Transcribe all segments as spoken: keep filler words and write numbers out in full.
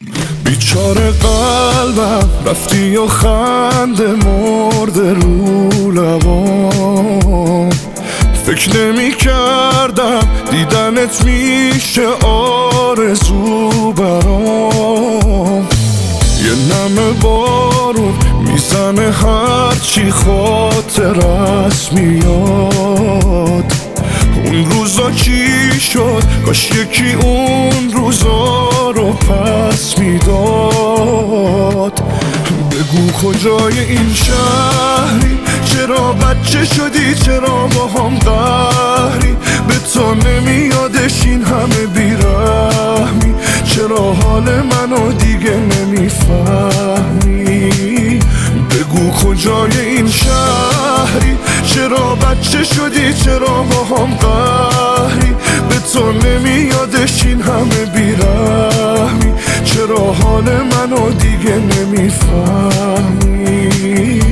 بیچاره قلبم رفتی و خنده مرده رو لبام، فکر نمی کردم دیدنت میشه آرزو برام. یه نم بارون میزنه هرچی خاطرت میاد. اون روزا چی شد؟ کاش یکی اون روزا رو پس میداد. بگو کجای این شهری؟ چرا بچه شدی؟ چرا با هم قهری؟ به تو نمیادش این همه بیرحمی؟ چرا حال منو دیگه نمیفهمی؟ بگو کجای این شهری؟ چرا بچه شدی؟ چرا با هم قهری؟ به تو نمیادش این همه بیرحمی؟ چرا حال منو دیگه نمیفهمی؟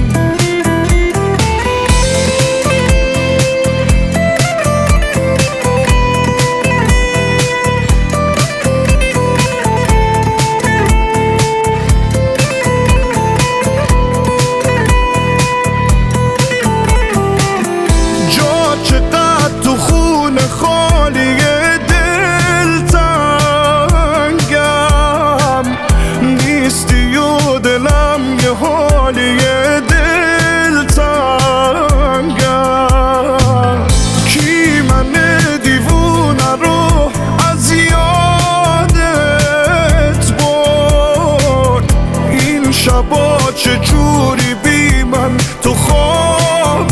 چجوری بی من تو خوابت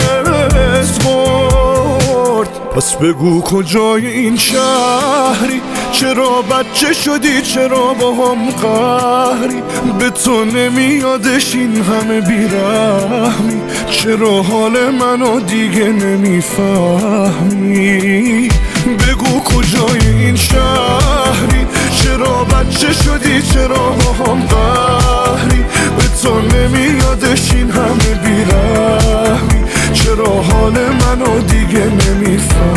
برد؟ پس بگو کجای این شهری؟ چرا بچه شدی؟ چرا با هم قهری؟ به تو نمیادش این همه بیرحمی؟ چرا حال منو دیگه نمیفهمی؟ بگو کجای این شهری؟ چرا بچه شدی؟ چرا با هم قهری؟ به تو نمیادش این همه بیرحمی؟ چرا حال منو دیگه نمیفهمی؟